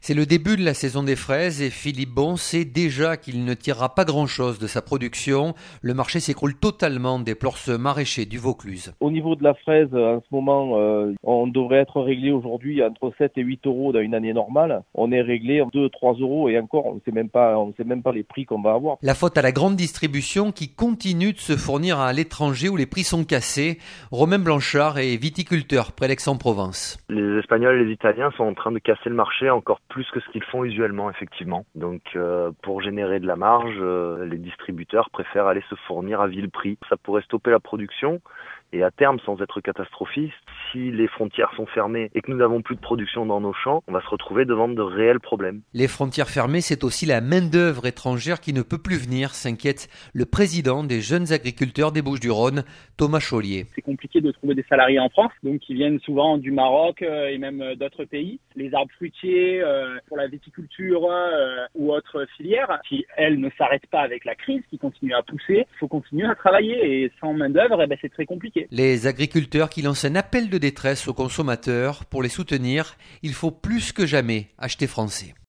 C'est le début de la saison des fraises et Philippe Bon sait déjà qu'il ne tirera pas grand-chose de sa production. Le marché s'écroule totalement, déplore ce maraîcher du Vaucluse. Au niveau de la fraise, en ce moment, on devrait être réglé aujourd'hui entre 7 et 8 euros dans une année normale. On est réglé en 2-3 euros et encore, on ne sait même pas les prix qu'on va avoir. La faute à la grande distribution qui continue de se fournir à l'étranger où les prix sont cassés. Romain Blanchard est viticulteur près d'Aix-en-Provence. Les Espagnols et les Italiens sont en train de casser le marché encore plus que ce qu'ils font usuellement, effectivement. Donc, pour générer de la marge, les distributeurs préfèrent aller se fournir à vil prix. Ça pourrait stopper la production et à terme, sans être catastrophiste, si les frontières sont fermées et que nous n'avons plus de production dans nos champs, on va se retrouver devant de réels problèmes. Les frontières fermées, c'est aussi la main-d'œuvre étrangère qui ne peut plus venir, s'inquiète le président des jeunes agriculteurs des Bouches-du-Rhône, Thomas Chaulier. C'est compliqué de trouver des salariés en France, donc qui viennent souvent du Maroc et même d'autres pays. Les arbres fruitiers, pour la viticulture ou autres filières, qui elles ne s'arrêtent pas avec la crise, qui continuent à pousser. Il faut continuer à travailler et sans main-d'œuvre, c'est très compliqué. Les agriculteurs qui lancent un appel de détresse aux consommateurs. Pour les soutenir, il faut plus que jamais acheter français.